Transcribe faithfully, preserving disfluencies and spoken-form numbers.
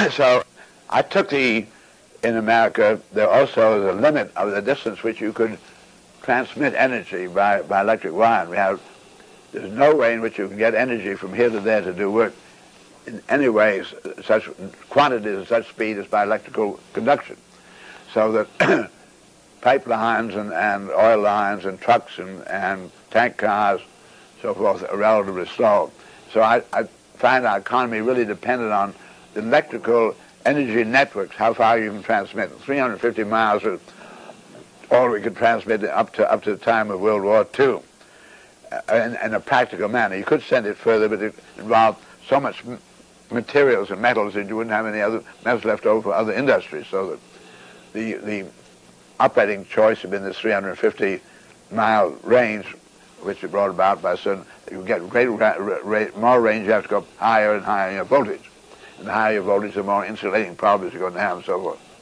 So I took the, in America, there also is a limit of the distance which you could transmit energy by, by electric wire. We have, there's no way in which you can get energy from here to there to do work in any way, such quantities and such speed as by electrical conduction. So that pipelines and, and oil lines and trucks and, and tank cars, so forth, are relatively slow. So I, I find our economy really dependent on the electrical energy networks, how far you can transmit. three hundred fifty miles is all we could transmit up to up to the time of World War Two, uh, in, in a practical manner. You could send it further, but it involved so much m materials and metals that you wouldn't have any other metals left over for other industries. So that the the operating choice had been this three hundred fifty mile range, which is brought about by certain. You get greater ra ra more range, you have to go higher and higher in your voltage. And the higher your voltage, the more insulating problems you're going to have and so forth.